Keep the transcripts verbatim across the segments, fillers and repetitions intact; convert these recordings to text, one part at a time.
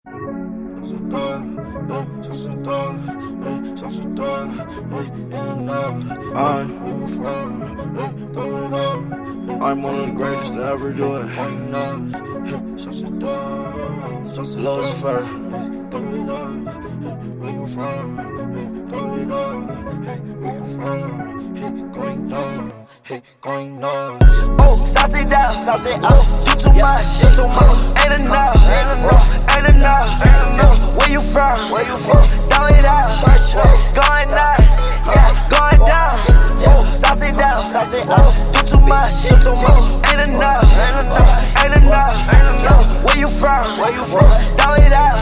I'm one of the greatest to ever do it. Lucifer. Where you from? Throw it up. Where you from? Going down. Going down. Oh, sauce it down, sauce it up. Do too much, do too much. Ain't enough, ain't enough, ain't enough. Where you from? Where you from? Throw it out. Going nuts, yeah, going down. Oh, sauce it down, sauce it up. Do too much, do too much. Ain't enough, ain't enough, ain't enough, ain't enough. Where you from? Where you from? Throw it out.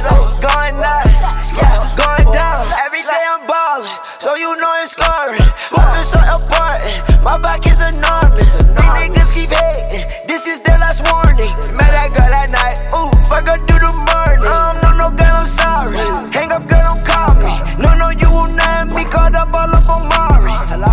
Going nuts, yeah, going down. Every day I'm ballin', so you know it's scoring. Moving so important, my back is enormous. These niggas keep hating, this is their last warning. Met that girl at night, ooh, fuck her through the morning. Um, no, no, girl, I'm sorry. Hang up, girl, don't call me. No, no, you will not have me caught up all up on Mari.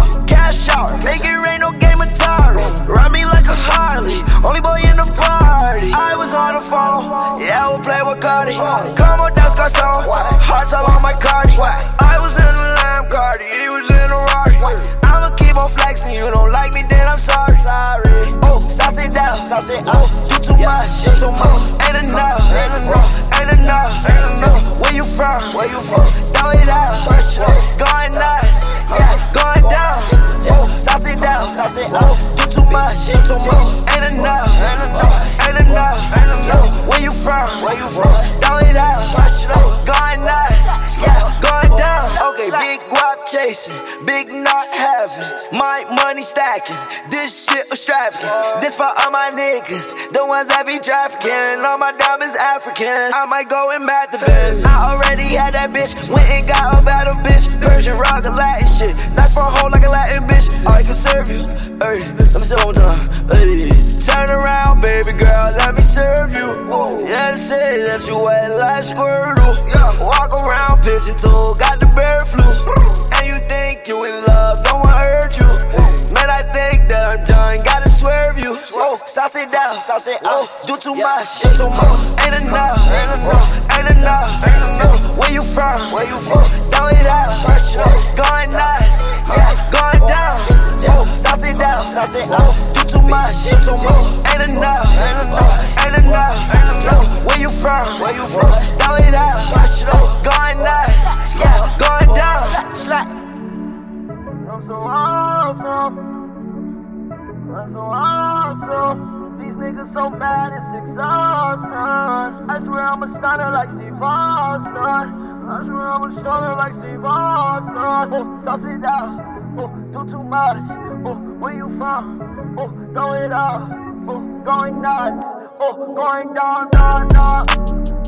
Cash out, make it rain, no game Atari. Ride me like a Harley, only boy in the party. I was on the phone, yeah, I will play with Cardi. Come on, that's Garcon, hearts all on my Cardi. I was in the Lamb Cardi, he was in a Rari. I'ma keep on flexing, you don't like me, then I'm sorry. Sorry. Oh, sauce it down, sauce it up. Do too much, do too much. Ain't enough, ain't enough, ain't enough, ain't enough. Where you from? Where you from? Throw it out. Going nuts, yeah, going down. Oh, sauce it down, sauce it up. Do too much, do too much. Ain't enough, ain't enough, ain't enough, ain't enough. Where you from? Where you from? Throw it out. Going nuts, yeah, going down. Okay, big guap chasing, big not having, my money stacking. This shit was extravagant. This for all my niggas, the ones that be trafficking. All my diamonds African. I might go and mad the best. I already had that bitch, went and got a battle bitch. Persian rock a Latin shit, nice for a hoe like a Latin bitch. I can serve you, hey, let me say it one more time. Hey, turn around, baby girl, let me serve you. Yeah, they say that you wet like Squirtle. Walk around pigeon toe, got the bird flu. And you think you in love, don't wanna hurt you. Man, I think that I'm done, gotta swerve you. Oh, sauce it down, sauce it up. Do too much, do too much. Ain't enough, ain't enough, ain't enough, ain't enough. Where you from? Where you from? Throw it out. Going nuts, yeah, going down. Oh, sauce it down, sauce it up. Do too much, do too much. Ain't enough, ain't enough, ain't enough, ain't enough. Where you from? Where you from? Throw it out. Going nuts, yeah, going down. I'm so awesome. I'm so awesome. These niggas so bad, it's exhausting. I swear I'm a stunner like Steve Austin. I swear I'm a stunner like Steve Austin. Oh, sauce it down. Oh, do too much. Oh, where you from? Oh, throw it up. Oh, going nuts. Oh, going down, down, down.